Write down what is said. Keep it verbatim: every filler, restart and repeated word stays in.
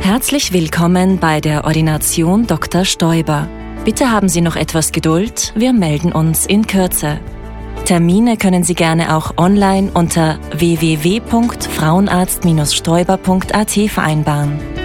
Herzlich willkommen bei der Ordination Doktor Stoiber. Bitte haben Sie noch etwas Geduld, wir melden uns in Kürze. Termine können Sie gerne auch online unter w w w punkt frauenarzt Bindestrich stoiber punkt a t vereinbaren.